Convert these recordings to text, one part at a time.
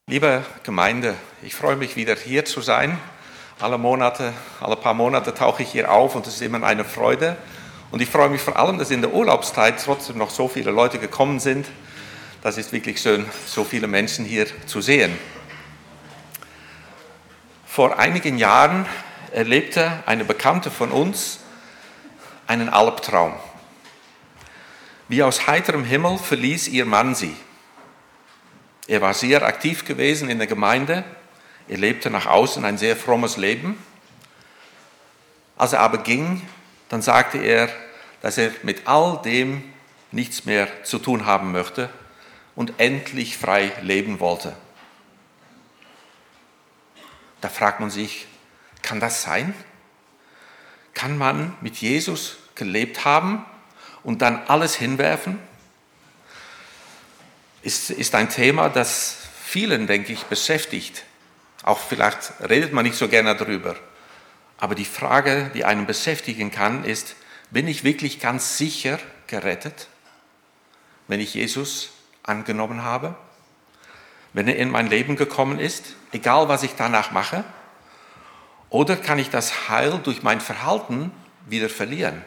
Liebe Gemeinde, ich freue mich wieder hier zu sein. Alle paar Monate tauche ich hier auf und es ist immer eine Freude. Und ich freue mich vor allem, dass in der Urlaubszeit trotzdem noch so viele Leute gekommen sind. Das ist wirklich schön, so viele Menschen hier zu sehen. Vor einigen Jahren erlebte eine Bekannte von uns einen Albtraum. Wie aus heiterem Himmel verließ ihr Mann sie. Er war sehr aktiv gewesen in der Gemeinde. Er lebte nach außen ein sehr frommes Leben. Als er aber ging, dann sagte er, dass er mit all dem nichts mehr zu tun haben möchte und endlich frei leben wollte. Da fragt man sich, kann das sein? Kann man mit Jesus gelebt haben und dann alles hinwerfen? Ist ein Thema, das vielen, denke ich, beschäftigt. Auch vielleicht redet man nicht so gerne darüber. Aber die Frage, die einen beschäftigen kann, ist, bin ich wirklich ganz sicher gerettet, wenn ich Jesus angenommen habe? Wenn er in mein Leben gekommen ist, egal was ich danach mache? Oder kann ich das Heil durch mein Verhalten wieder verlieren?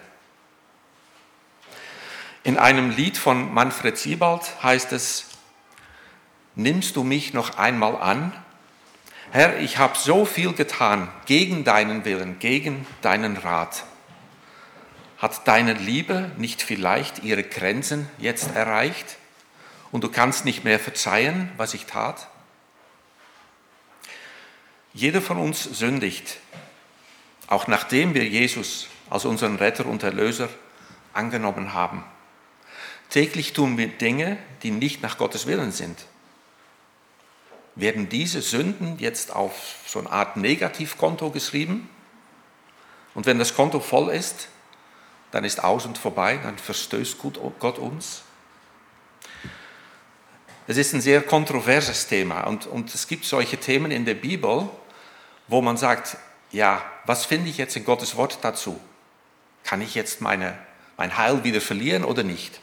In einem Lied von Manfred Siebald heißt es, nimmst du mich noch einmal an? Herr, ich habe so viel getan gegen deinen Willen, gegen deinen Rat. Hat deine Liebe nicht vielleicht ihre Grenzen jetzt erreicht und du kannst nicht mehr verzeihen, was ich tat? Jeder von uns sündigt, auch nachdem wir Jesus als unseren Retter und Erlöser angenommen haben. Täglich tun wir Dinge, die nicht nach Gottes Willen sind. Werden diese Sünden jetzt auf so eine Art Negativkonto geschrieben? Und wenn das Konto voll ist, dann ist aus und vorbei, dann verstößt Gott uns? Es ist ein sehr kontroverses Thema und es gibt solche Themen in der Bibel, wo man sagt, ja, was finde ich jetzt in Gottes Wort dazu? Kann ich jetzt mein Heil wieder verlieren oder nicht?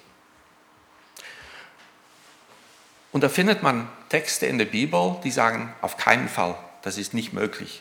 Und da findet man Texte in der Bibel, die sagen, auf keinen Fall, das ist nicht möglich.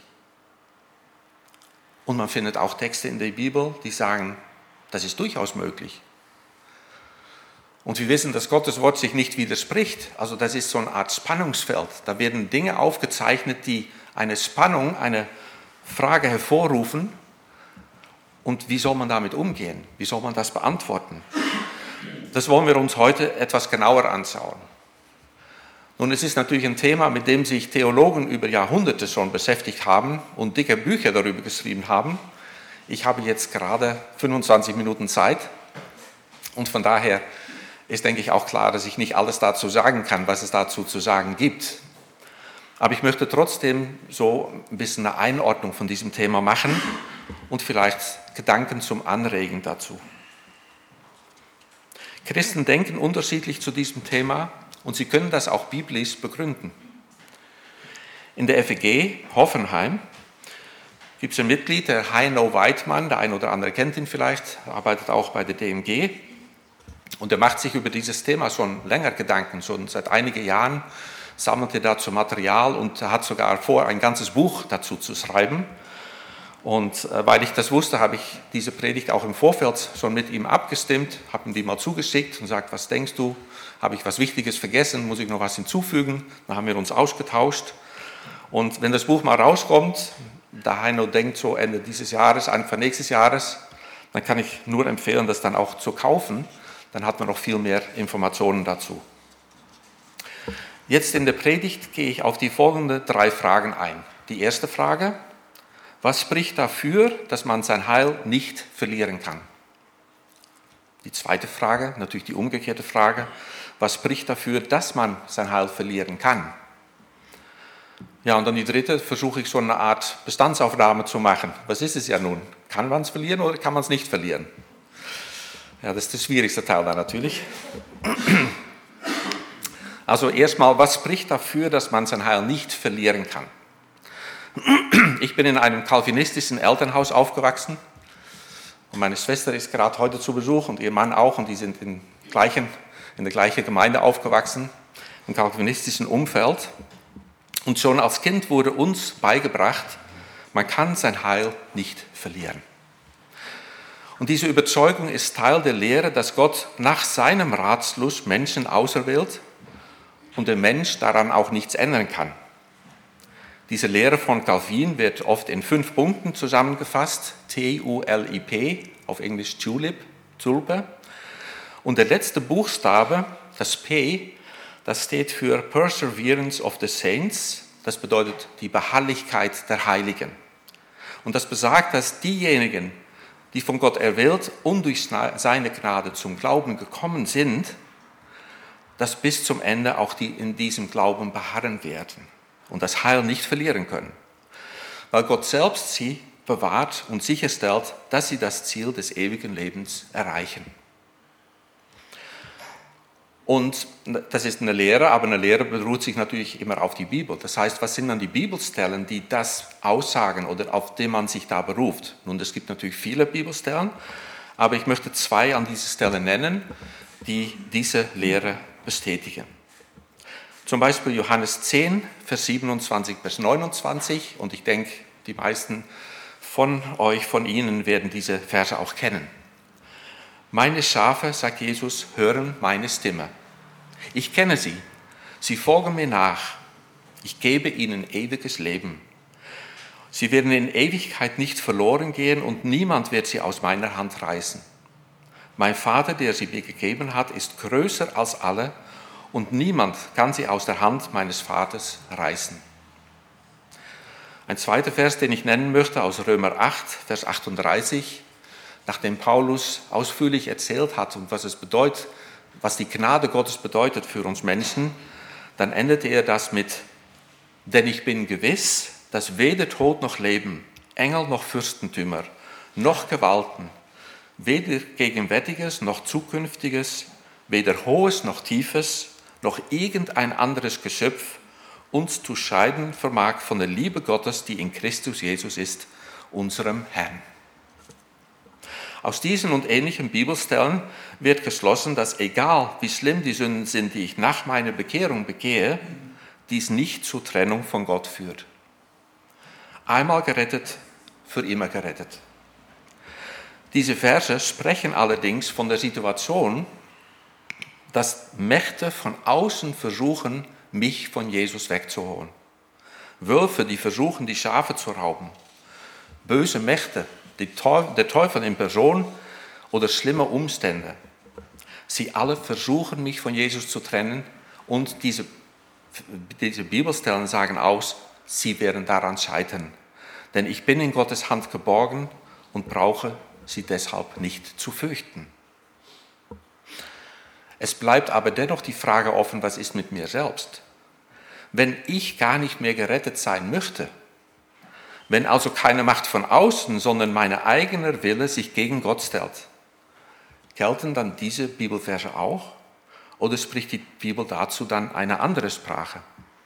Und man findet auch Texte in der Bibel, die sagen, das ist durchaus möglich. Und wir wissen, dass Gottes Wort sich nicht widerspricht. Also das ist so eine Art Spannungsfeld. Da werden Dinge aufgezeichnet, die eine Spannung, eine Frage hervorrufen. Und wie soll man damit umgehen? Wie soll man das beantworten? Das wollen wir uns heute etwas genauer anschauen. Nun, es ist natürlich ein Thema, mit dem sich Theologen über Jahrhunderte schon beschäftigt haben und dicke Bücher darüber geschrieben haben. Ich habe jetzt gerade 25 Minuten Zeit und von daher ist, denke ich, auch klar, dass ich nicht alles dazu sagen kann, was es dazu zu sagen gibt. Aber ich möchte trotzdem so ein bisschen eine Einordnung von diesem Thema machen und vielleicht Gedanken zum Anregen dazu. Christen denken unterschiedlich zu diesem Thema. Und sie können das auch biblisch begründen. In der FEG Hoffenheim gibt es ein Mitglied, der Heino Weidmann, der eine oder andere kennt ihn vielleicht, arbeitet auch bei der DMG. Und er macht sich über dieses Thema schon länger Gedanken, schon seit einigen Jahren sammelt er dazu Material und er hat sogar vor, ein ganzes Buch dazu zu schreiben. Und weil ich das wusste, habe ich diese Predigt auch im Vorfeld schon mit ihm abgestimmt, habe ihm die mal zugeschickt und gesagt, was denkst du? Habe ich was Wichtiges vergessen? Muss ich noch was hinzufügen? Dann haben wir uns ausgetauscht. Und wenn das Buch mal rauskommt, der Heino denkt so Ende dieses Jahres, Anfang nächstes Jahres, dann kann ich nur empfehlen, das dann auch zu kaufen. Dann hat man noch viel mehr Informationen dazu. Jetzt in der Predigt gehe ich auf die folgenden 3 Fragen ein. Die erste Frage: Was spricht dafür, dass man sein Heil nicht verlieren kann? Die zweite Frage, natürlich die umgekehrte Frage: Was spricht dafür, dass man sein Heil verlieren kann? Ja, und dann die dritte, versuche ich so eine Art Bestandsaufnahme zu machen. Was ist es ja nun? Kann man es verlieren oder kann man es nicht verlieren? Ja, das ist der schwierigste Teil da natürlich. Also erstmal, was spricht dafür, dass man sein Heil nicht verlieren kann? Ich bin in einem calvinistischen Elternhaus aufgewachsen und meine Schwester ist gerade heute zu Besuch und ihr Mann auch und die sind in der gleichen Gemeinde aufgewachsen, im calvinistischen Umfeld. Und schon als Kind wurde uns beigebracht, man kann sein Heil nicht verlieren. Und diese Überzeugung ist Teil der Lehre, dass Gott nach seinem Ratschluss Menschen auserwählt und der Mensch daran auch nichts ändern kann. Diese Lehre von Calvin wird oft in 5 Punkten zusammengefasst, TULIP, auf Englisch Tulpe. Und der letzte Buchstabe, das P, das steht für Perseverance of the Saints, das bedeutet die Beharrlichkeit der Heiligen. Und das besagt, dass diejenigen, die von Gott erwählt und durch seine Gnade zum Glauben gekommen sind, dass bis zum Ende auch die in diesem Glauben beharren werden und das Heil nicht verlieren können. Weil Gott selbst sie bewahrt und sicherstellt, dass sie das Ziel des ewigen Lebens erreichen. Und das ist eine Lehre, aber eine Lehre beruht sich natürlich immer auf die Bibel. Das heißt, was sind dann die Bibelstellen, die das aussagen oder auf die man sich da beruft? Nun, es gibt natürlich viele Bibelstellen, aber ich möchte 2 an dieser Stelle nennen, die diese Lehre bestätigen. Zum Beispiel Johannes 10, Vers 27 bis 29, und ich denke, die meisten von euch, von Ihnen werden diese Verse auch kennen. Meine Schafe, sagt Jesus, hören meine Stimme. Ich kenne sie, sie folgen mir nach. Ich gebe ihnen ewiges Leben. Sie werden in Ewigkeit nicht verloren gehen und niemand wird sie aus meiner Hand reißen. Mein Vater, der sie mir gegeben hat, ist größer als alle und niemand kann sie aus der Hand meines Vaters reißen. Ein zweiter Vers, den ich nennen möchte, aus Römer 8, Vers 38, nachdem Paulus ausführlich erzählt hat, und was es bedeutet, was die Gnade Gottes bedeutet für uns Menschen, dann endete er das mit: Denn ich bin gewiss, dass weder Tod noch Leben, Engel noch Fürstentümer, noch Gewalten, weder Gegenwärtiges noch Zukünftiges, weder Hohes noch Tiefes, noch irgendein anderes Geschöpf uns zu scheiden vermag von der Liebe Gottes, die in Christus Jesus ist, unserem Herrn. Aus diesen und ähnlichen Bibelstellen wird geschlossen, dass egal wie schlimm die Sünden sind, die ich nach meiner Bekehrung begehe, dies nicht zur Trennung von Gott führt. Einmal gerettet, für immer gerettet. Diese Verse sprechen allerdings von der Situation, dass Mächte von außen versuchen, mich von Jesus wegzuholen. Wölfe, die versuchen, die Schafe zu rauben. Böse Mächte, der Teufel in Person oder schlimme Umstände. Sie alle versuchen, mich von Jesus zu trennen, und diese Bibelstellen sagen aus, sie werden daran scheitern. Denn ich bin in Gottes Hand geborgen und brauche sie deshalb nicht zu fürchten. Es bleibt aber dennoch die Frage offen, was ist mit mir selbst? Wenn ich gar nicht mehr gerettet sein möchte, wenn also keine Macht von außen, sondern mein eigener Wille sich gegen Gott stellt, gelten dann diese Bibelverse auch? Oder spricht die Bibel dazu dann eine andere Sprache?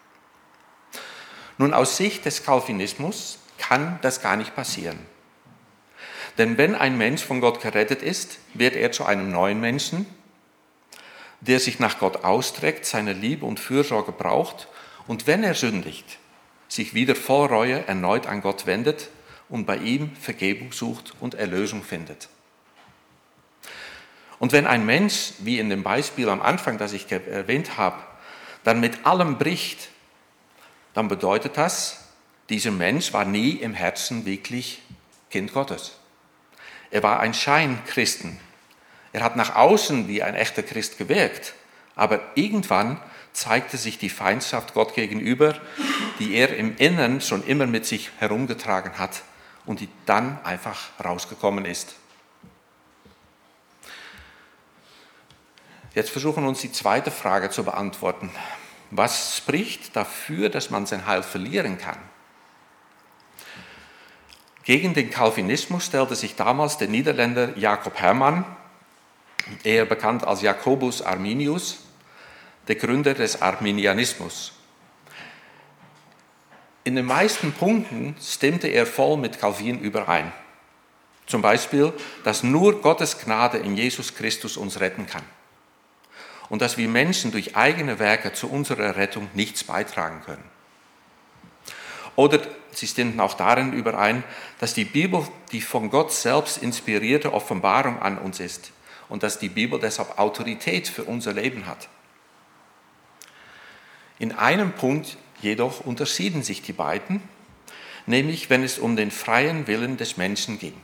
Nun, aus Sicht des Calvinismus kann das gar nicht passieren. Denn wenn ein Mensch von Gott gerettet ist, wird er zu einem neuen Menschen, der sich nach Gott ausstreckt, seine Liebe und Fürsorge braucht, und wenn er sündigt, sich wieder voll Reue erneut an Gott wendet und bei ihm Vergebung sucht und Erlösung findet. Und wenn ein Mensch, wie in dem Beispiel am Anfang, das ich erwähnt habe, dann mit allem bricht, dann bedeutet das, dieser Mensch war nie im Herzen wirklich Kind Gottes. Er war ein Scheinchristen. Er hat nach außen wie ein echter Christ gewirkt, aber irgendwann zeigte sich die Feindschaft Gott gegenüber, die er im Inneren schon immer mit sich herumgetragen hat und die dann einfach rausgekommen ist. Jetzt versuchen wir uns die zweite Frage zu beantworten. Was spricht dafür, dass man sein Heil verlieren kann? Gegen den Calvinismus stellte sich damals der Niederländer Jacob Herman, eher bekannt als Jacobus Arminius, der Gründer des Arminianismus. In den meisten Punkten stimmte er voll mit Calvin überein. Zum Beispiel, dass nur Gottes Gnade in Jesus Christus uns retten kann und dass wir Menschen durch eigene Werke zu unserer Rettung nichts beitragen können. Oder sie stimmen auch darin überein, dass die Bibel die von Gott selbst inspirierte Offenbarung an uns ist und dass die Bibel deshalb Autorität für unser Leben hat. In einem Punkt jedoch unterschieden sich die beiden, nämlich wenn es um den freien Willen des Menschen ging.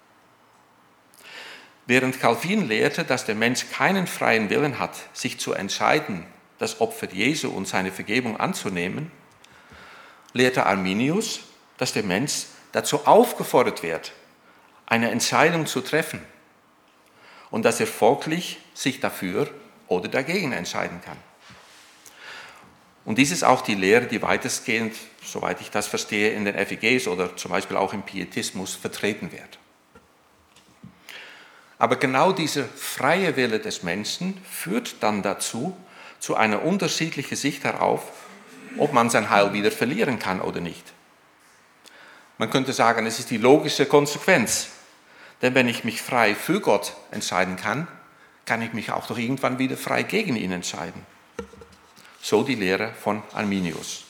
Während Calvin lehrte, dass der Mensch keinen freien Willen hat, sich zu entscheiden, das Opfer Jesu und seine Vergebung anzunehmen, lehrte Arminius, dass der Mensch dazu aufgefordert wird, eine Entscheidung zu treffen und dass er folglich sich dafür oder dagegen entscheiden kann. Und dies ist auch die Lehre, die weitestgehend, soweit ich das verstehe, in den FEGs oder zum Beispiel auch im Pietismus vertreten wird. Aber genau dieser freie Wille des Menschen führt dann dazu, zu einer unterschiedlichen Sicht darauf, ob man sein Heil wieder verlieren kann oder nicht. Man könnte sagen, es ist die logische Konsequenz. Denn wenn ich mich frei für Gott entscheiden kann, kann ich mich auch doch irgendwann wieder frei gegen ihn entscheiden. So die Lehre von Arminius.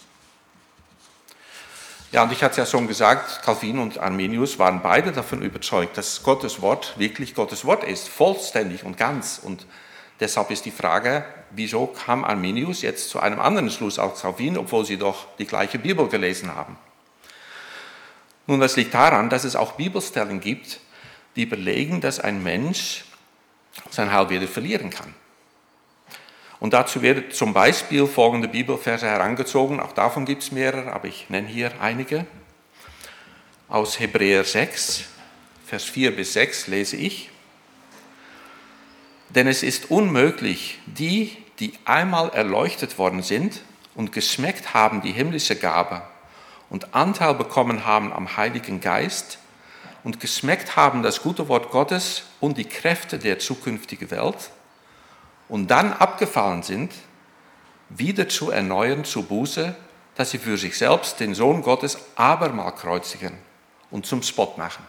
Ja, und ich hatte es ja schon gesagt, Calvin und Arminius waren beide davon überzeugt, dass Gottes Wort wirklich Gottes Wort ist, vollständig und ganz. Und deshalb ist die Frage, wieso kam Arminius jetzt zu einem anderen Schluss als Calvin, obwohl sie doch die gleiche Bibel gelesen haben? Nun, das liegt daran, dass es auch Bibelstellen gibt, die belegen, dass ein Mensch sein Heil wieder verlieren kann. Und dazu werden zum Beispiel folgende Bibelverse herangezogen, auch davon gibt es mehrere, aber ich nenne hier einige. Aus Hebräer 6, Vers 4 bis 6 lese ich: Denn es ist unmöglich, die einmal erleuchtet worden sind und geschmeckt haben die himmlische Gabe und Anteil bekommen haben am Heiligen Geist und geschmeckt haben das gute Wort Gottes und die Kräfte der zukünftigen Welt, und dann abgefallen sind, wieder zu erneuern zu Buße, dass sie für sich selbst den Sohn Gottes abermal kreuzigen und zum Spott machen.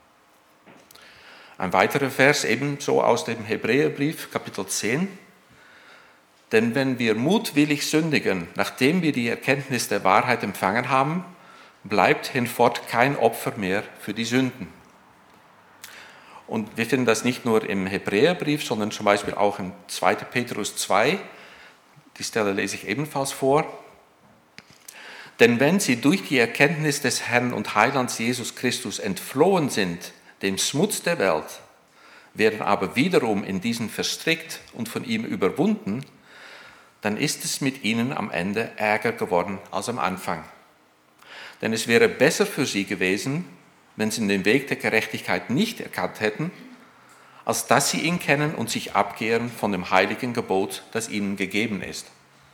Ein weiterer Vers ebenso aus dem Hebräerbrief, Kapitel 10. Denn wenn wir mutwillig sündigen, nachdem wir die Erkenntnis der Wahrheit empfangen haben, bleibt hinfort kein Opfer mehr für die Sünden. Und wir finden das nicht nur im Hebräerbrief, sondern zum Beispiel auch im 2. Petrus 2. Die Stelle lese ich ebenfalls vor. Denn wenn sie durch die Erkenntnis des Herrn und Heilands Jesus Christus entflohen sind, dem Schmutz der Welt, werden aber wiederum in diesen verstrickt und von ihm überwunden, dann ist es mit ihnen am Ende ärger geworden als am Anfang. Denn es wäre besser für sie gewesen, wenn sie den Weg der Gerechtigkeit nicht erkannt hätten, als dass sie ihn kennen und sich abkehren von dem heiligen Gebot, das ihnen gegeben ist.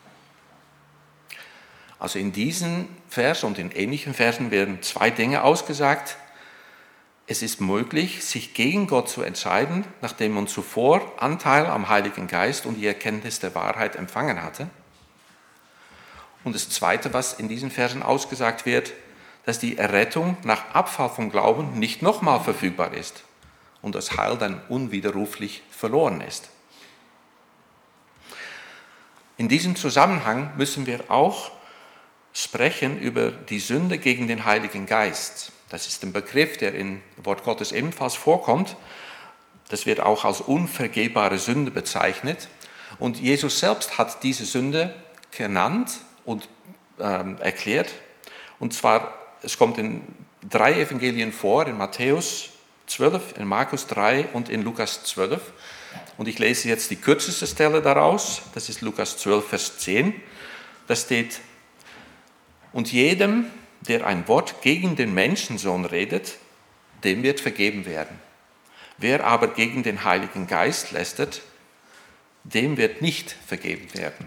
Also in diesem Vers und in ähnlichen Versen werden zwei Dinge ausgesagt. Es ist möglich, sich gegen Gott zu entscheiden, nachdem man zuvor Anteil am Heiligen Geist und die Erkenntnis der Wahrheit empfangen hatte. Und das Zweite, was in diesen Versen ausgesagt wird, dass die Errettung nach Abfall vom Glauben nicht nochmal verfügbar ist und das Heil dann unwiderruflich verloren ist. In diesem Zusammenhang müssen wir auch sprechen über die Sünde gegen den Heiligen Geist. Das ist ein Begriff, der im Wort Gottes ebenfalls vorkommt. Das wird auch als unvergebbare Sünde bezeichnet. Und Jesus selbst hat diese Sünde genannt und erklärt. Und zwar, es kommt in 3 Evangelien vor, in Matthäus 12, in Markus 3 und in Lukas 12. Und ich lese jetzt die kürzeste Stelle daraus, das ist Lukas 12, Vers 10. Da steht: Und jedem, der ein Wort gegen den Menschensohn redet, dem wird vergeben werden. Wer aber gegen den Heiligen Geist lästert, dem wird nicht vergeben werden.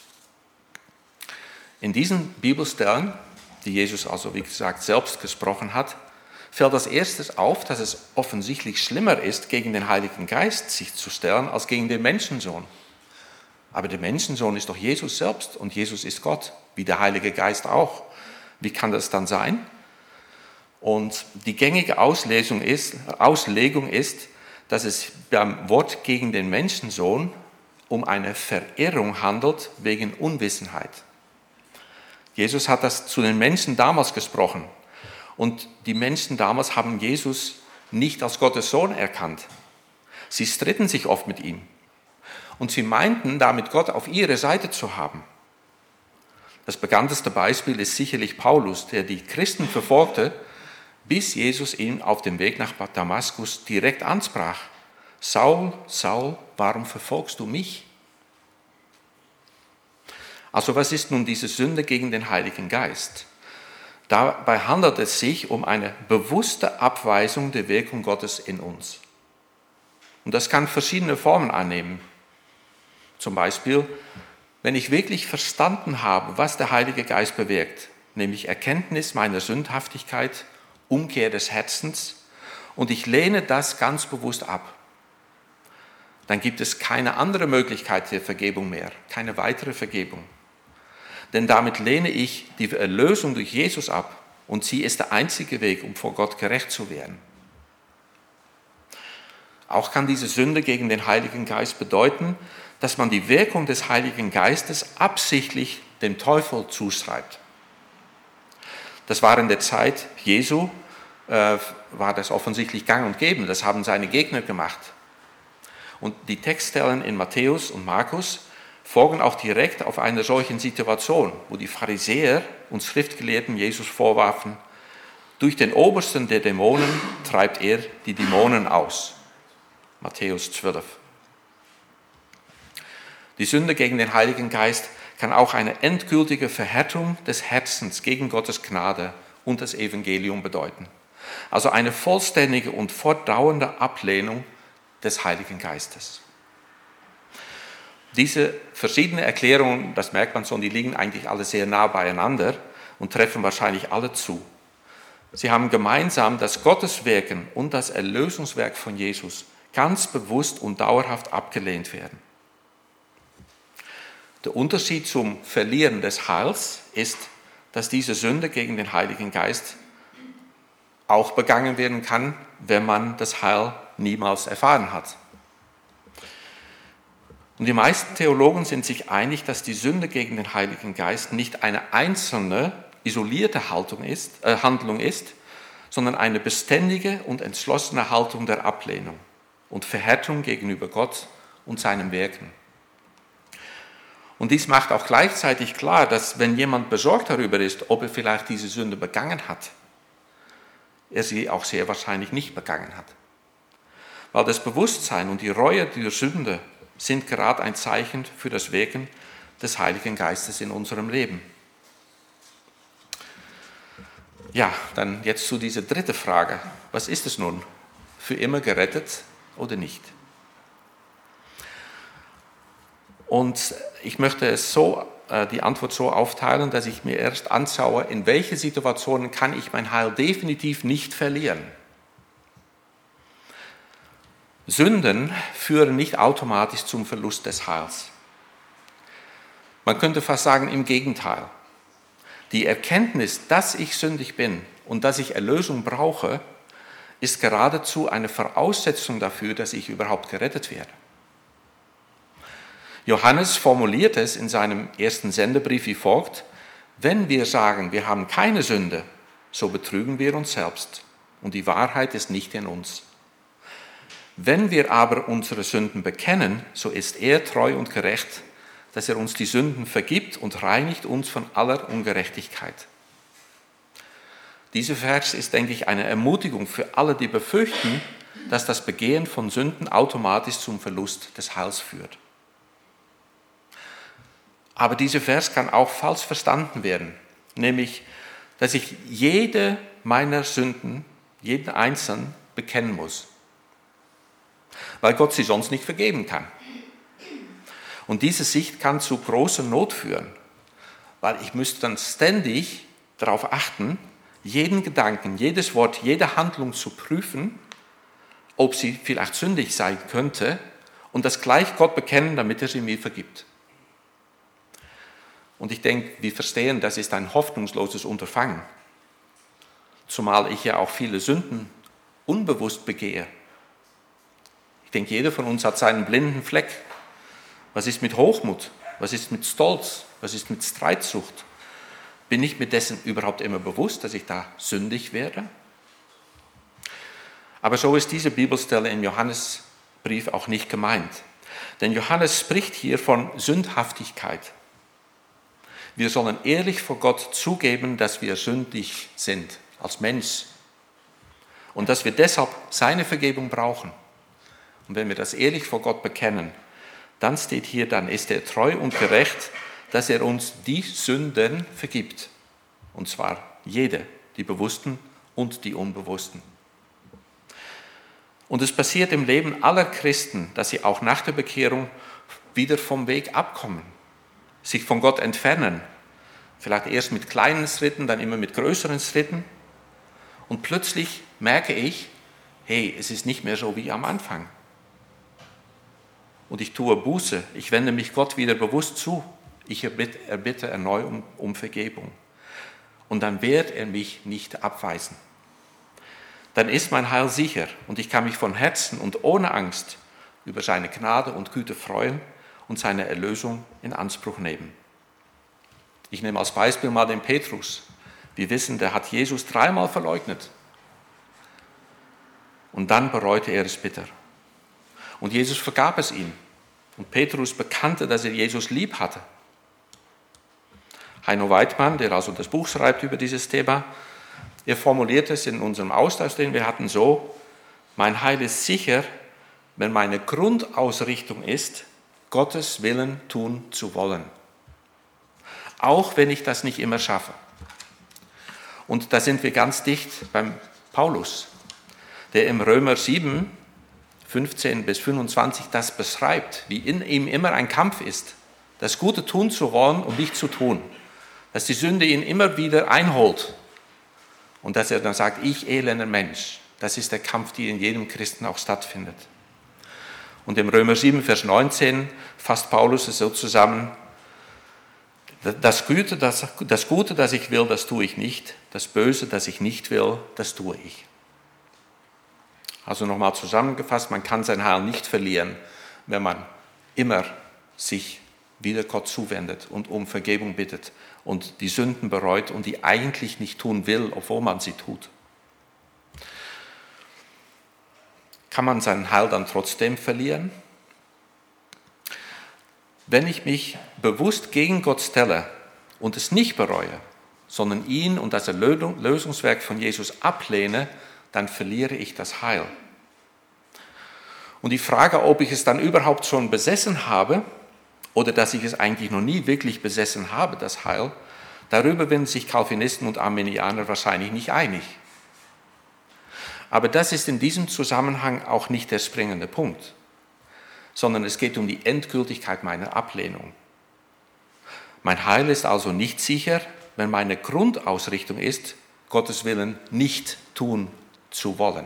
In diesen Bibelstellen, die Jesus also, wie gesagt, selbst gesprochen hat, fällt als erstes auf, dass es offensichtlich schlimmer ist, gegen den Heiligen Geist sich zu stellen, als gegen den Menschensohn. Aber der Menschensohn ist doch Jesus selbst und Jesus ist Gott, wie der Heilige Geist auch. Wie kann das dann sein? Und die gängige Auslegung ist, dass es beim Wort gegen den Menschensohn um eine Verirrung handelt wegen Unwissenheit. Jesus hat das zu den Menschen damals gesprochen. Und die Menschen damals haben Jesus nicht als Gottes Sohn erkannt. Sie stritten sich oft mit ihm. Und sie meinten, damit Gott auf ihrer Seite zu haben. Das bekannteste Beispiel ist sicherlich Paulus, der die Christen verfolgte, bis Jesus ihn auf dem Weg nach Damaskus direkt ansprach. Saul, Saul, warum verfolgst du mich? Also was ist nun diese Sünde gegen den Heiligen Geist? Dabei handelt es sich um eine bewusste Abweisung der Wirkung Gottes in uns. Und das kann verschiedene Formen annehmen. Zum Beispiel, wenn ich wirklich verstanden habe, was der Heilige Geist bewirkt, nämlich Erkenntnis meiner Sündhaftigkeit, Umkehr des Herzens, und ich lehne das ganz bewusst ab, dann gibt es keine andere Möglichkeit der Vergebung mehr, keine weitere Vergebung. Denn damit lehne ich die Erlösung durch Jesus ab und sie ist der einzige Weg, um vor Gott gerecht zu werden. Auch kann diese Sünde gegen den Heiligen Geist bedeuten, dass man die Wirkung des Heiligen Geistes absichtlich dem Teufel zuschreibt. Das war in der Zeit Jesu, war das offensichtlich gang und gäbe. Das haben seine Gegner gemacht. Und die Textstellen in Matthäus und Markus folgen auch direkt auf einer solchen Situation, wo die Pharisäer und Schriftgelehrten Jesus vorwarfen, durch den Obersten der Dämonen treibt er die Dämonen aus. Matthäus 12. Die Sünde gegen den Heiligen Geist kann auch eine endgültige Verhärtung des Herzens gegen Gottes Gnade und das Evangelium bedeuten. Also eine vollständige und fortdauernde Ablehnung des Heiligen Geistes. Diese verschiedenen Erklärungen, das merkt man schon, die liegen eigentlich alle sehr nah beieinander und treffen wahrscheinlich alle zu. Sie haben gemeinsam, dass Gottes Wirken und das Erlösungswerk von Jesus ganz bewusst und dauerhaft abgelehnt werden. Der Unterschied zum Verlieren des Heils ist, dass diese Sünde gegen den Heiligen Geist auch begangen werden kann, wenn man das Heil niemals erfahren hat. Und die meisten Theologen sind sich einig, dass die Sünde gegen den Heiligen Geist nicht eine einzelne, isolierte Handlung ist, sondern eine beständige und entschlossene Haltung der Ablehnung und Verhärtung gegenüber Gott und seinem Wirken. Und dies macht auch gleichzeitig klar, dass wenn jemand besorgt darüber ist, ob er vielleicht diese Sünde begangen hat, er sie auch sehr wahrscheinlich nicht begangen hat. Weil das Bewusstsein und die Reue der Sünde sind gerade ein Zeichen für das Wirken des Heiligen Geistes in unserem Leben. Ja, dann jetzt zu dieser dritten Frage. Was ist es nun? Für immer gerettet oder nicht? Und ich möchte es die Antwort so aufteilen, dass ich mir erst anschaue, in welche Situationen kann ich mein Heil definitiv nicht verlieren. Sünden führen nicht automatisch zum Verlust des Heils. Man könnte fast sagen, im Gegenteil. Die Erkenntnis, dass ich sündig bin und dass ich Erlösung brauche, ist geradezu eine Voraussetzung dafür, dass ich überhaupt gerettet werde. Johannes formuliert es in seinem ersten Sendebrief wie folgt: Wenn wir sagen, wir haben keine Sünde, so betrügen wir uns selbst und die Wahrheit ist nicht in uns. Wenn wir aber unsere Sünden bekennen, so ist er treu und gerecht, dass er uns die Sünden vergibt und reinigt uns von aller Ungerechtigkeit. Dieser Vers ist, denke ich, eine Ermutigung für alle, die befürchten, dass das Begehen von Sünden automatisch zum Verlust des Heils führt. Aber dieser Vers kann auch falsch verstanden werden, nämlich, dass ich jede meiner Sünden, jeden einzelnen, bekennen muss, weil Gott sie sonst nicht vergeben kann. Und diese Sicht kann zu großer Not führen, weil ich müsste dann ständig darauf achten, jeden Gedanken, jedes Wort, jede Handlung zu prüfen, ob sie vielleicht sündig sein könnte und das gleich Gott bekennen, damit er sie mir vergibt. Und ich denke, wir verstehen, das ist ein hoffnungsloses Unterfangen, zumal ich ja auch viele Sünden unbewusst begehe. Ich denke, jeder von uns hat seinen blinden Fleck. Was ist mit Hochmut? Was ist mit Stolz? Was ist mit Streitsucht? Bin ich mir dessen überhaupt immer bewusst, dass ich da sündig werde? Aber so ist diese Bibelstelle im Johannesbrief auch nicht gemeint. Denn Johannes spricht hier von Sündhaftigkeit. Wir sollen ehrlich vor Gott zugeben, dass wir sündig sind als Mensch und dass wir deshalb seine Vergebung brauchen. Und wenn wir das ehrlich vor Gott bekennen, dann steht hier, dann ist er treu und gerecht, dass er uns die Sünden vergibt. Und zwar jede, die bewussten und die unbewussten. Und es passiert im Leben aller Christen, dass sie auch nach der Bekehrung wieder vom Weg abkommen, sich von Gott entfernen. Vielleicht erst mit kleinen Schritten, dann immer mit größeren Schritten. Und plötzlich merke ich, hey, es ist nicht mehr so wie am Anfang. Und ich tue Buße, ich wende mich Gott wieder bewusst zu. Ich erbitte erneut um Vergebung. Und dann wird er mich nicht abweisen. Dann ist mein Heil sicher und ich kann mich von Herzen und ohne Angst über seine Gnade und Güte freuen und seine Erlösung in Anspruch nehmen. Ich nehme als Beispiel mal den Petrus. Wir wissen, der hat Jesus 3-mal verleugnet. Und dann bereute er es bitter. Und Jesus vergab es ihm. Und Petrus bekannte, dass er Jesus lieb hatte. Heino Weidmann, der also das Buch schreibt über dieses Thema, er formuliert es in unserem Austausch, den wir hatten, so: Mein Heil ist sicher, wenn meine Grundausrichtung ist, Gottes Willen tun zu wollen. Auch wenn ich das nicht immer schaffe. Und da sind wir ganz dicht beim Paulus, der im Römer 7, 15 bis 25 das beschreibt, wie in ihm immer ein Kampf ist, das Gute tun zu wollen und nicht zu tun, dass die Sünde ihn immer wieder einholt und dass er dann sagt, ich elender Mensch. Das ist der Kampf, der in jedem Christen auch stattfindet. Und im Römer 7, Vers 19 fasst Paulus es so zusammen: Das Gute, das ich will, das tue ich nicht. Das Böse, das ich nicht will, das tue ich. Also nochmal zusammengefasst, man kann sein Heil nicht verlieren, wenn man immer sich wieder Gott zuwendet und um Vergebung bittet und die Sünden bereut und die eigentlich nicht tun will, obwohl man sie tut. Kann man sein Heil dann trotzdem verlieren? Wenn ich mich bewusst gegen Gott stelle und es nicht bereue, sondern ihn und das Erlösungswerk von Jesus ablehne, dann verliere ich das Heil. Und die Frage, ob ich es dann überhaupt schon besessen habe oder dass ich es eigentlich noch nie wirklich besessen habe, das Heil, darüber sind sich Calvinisten und Arminianer wahrscheinlich nicht einig. Aber das ist in diesem Zusammenhang auch nicht der springende Punkt, sondern es geht um die Endgültigkeit meiner Ablehnung. Mein Heil ist also nicht sicher, wenn meine Grundausrichtung ist, Gottes Willen nicht tun zu wollen.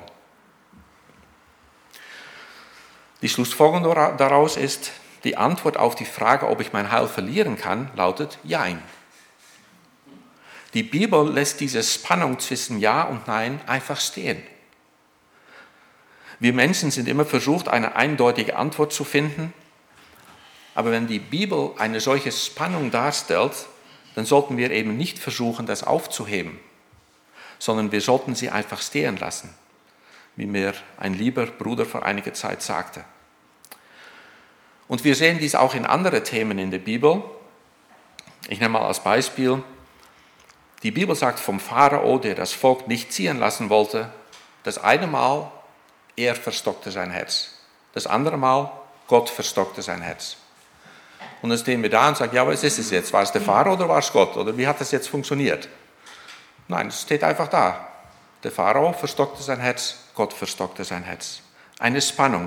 Die Schlussfolgerung daraus ist, die Antwort auf die Frage, ob ich mein Heil verlieren kann, lautet Jein. Die Bibel lässt diese Spannung zwischen Ja und Nein einfach stehen. Wir Menschen sind immer versucht, eine eindeutige Antwort zu finden, aber wenn die Bibel eine solche Spannung darstellt, dann sollten wir eben nicht versuchen, das aufzuheben, sondern wir sollten sie einfach stehen lassen, wie mir ein lieber Bruder vor einiger Zeit sagte. Und wir sehen dies auch in anderen Themen in der Bibel. Ich nehme mal als Beispiel, die Bibel sagt vom Pharao, der das Volk nicht ziehen lassen wollte, das eine Mal, er verstockte sein Herz. Das andere Mal, Gott verstockte sein Herz. Und dann stehen wir da und sagen, ja, was ist es jetzt? War es der Pharao oder war es Gott? Oder wie hat das jetzt funktioniert? Nein, es steht einfach da. Der Pharao verstockte sein Herz, Gott verstockte sein Herz. Eine Spannung.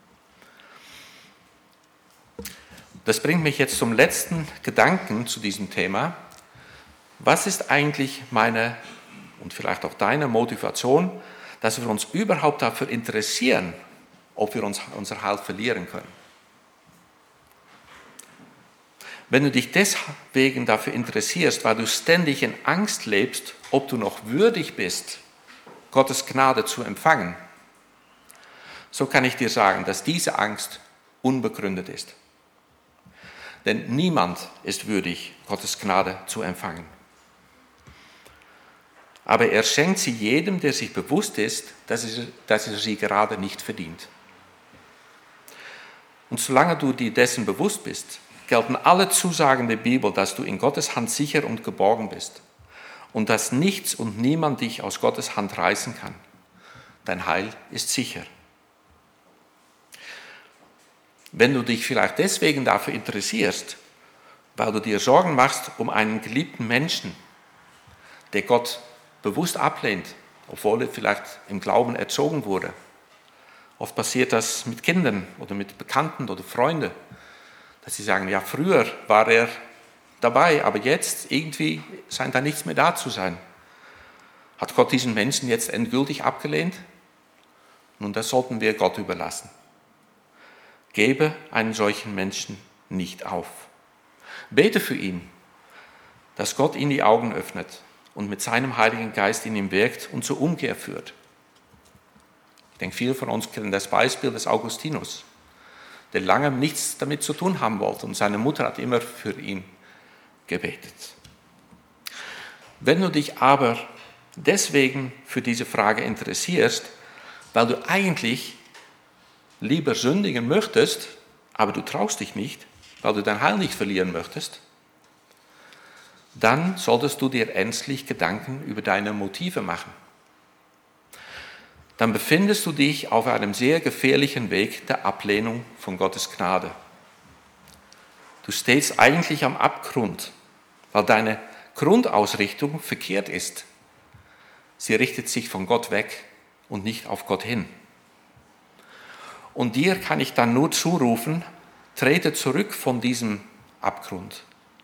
Das bringt mich jetzt zum letzten Gedanken zu diesem Thema. Was ist eigentlich meine und vielleicht auch deine Motivation, dass wir uns überhaupt dafür interessieren, ob wir unser Heil verlieren können? Wenn du dich deswegen dafür interessierst, weil du ständig in Angst lebst, ob du noch würdig bist, Gottes Gnade zu empfangen, so kann ich dir sagen, dass diese Angst unbegründet ist. Denn niemand ist würdig, Gottes Gnade zu empfangen. aber er schenkt sie jedem, der sich bewusst ist, dass er sie gerade nicht verdient. Und solange du dir dessen bewusst bist, gelten alle Zusagen der Bibel, dass du in Gottes Hand sicher und geborgen bist und dass nichts und niemand dich aus Gottes Hand reißen kann. Dein Heil ist sicher. Wenn du dich vielleicht deswegen dafür interessierst, weil du dir Sorgen machst um einen geliebten Menschen, der Gott bewusst ablehnt, obwohl er vielleicht im Glauben erzogen wurde. Oft passiert das mit Kindern oder mit Bekannten oder Freunden, dass sie sagen, ja, früher war er dabei, aber jetzt irgendwie scheint da nichts mehr da zu sein. Hat Gott diesen Menschen jetzt endgültig abgelehnt? Nun, das sollten wir Gott überlassen. Gebe einen solchen Menschen nicht auf. Bete für ihn, dass Gott ihm die Augen öffnet und mit seinem Heiligen Geist in ihm wirkt und zur Umkehr führt. Ich denke, viele von uns kennen das Beispiel des Augustinus, der lange nichts damit zu tun haben wollte und seine Mutter hat immer für ihn gebetet. Wenn du dich aber deswegen für diese Frage interessierst, weil du eigentlich lieber sündigen möchtest, aber du traust dich nicht, weil du dein Heil nicht verlieren möchtest, dann solltest du dir ernstlich Gedanken über deine Motive machen. Dann befindest du dich auf einem sehr gefährlichen Weg der Ablehnung von Gottes Gnade. Du stehst eigentlich am Abgrund, weil deine Grundausrichtung verkehrt ist. Sie richtet sich von Gott weg und nicht auf Gott hin. Und dir kann ich dann nur zurufen, trete zurück von diesem Abgrund.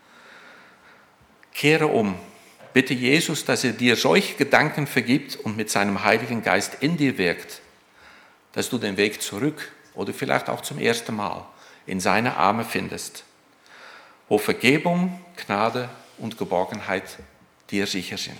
Kehre um. Bitte Jesus, dass er dir solche Gedanken vergibt und mit seinem Heiligen Geist in dir wirkt, dass du den Weg zurück oder vielleicht auch zum ersten Mal in seine Arme findest, wo Vergebung, Gnade und Geborgenheit dir sicher sind.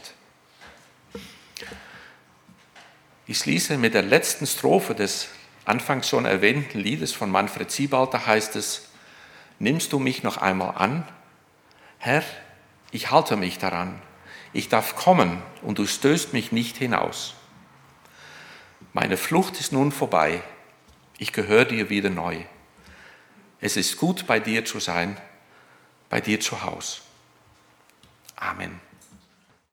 Ich schließe mit der letzten Strophe des anfangs schon erwähnten Liedes von Manfred Siebalter, da heißt es: Nimmst du mich noch einmal an? Herr, ich halte mich daran. Ich darf kommen und du stößt mich nicht hinaus. Meine Flucht ist nun vorbei. Ich gehöre dir wieder neu. Es ist gut, bei dir zu sein, bei dir zu Haus. Amen.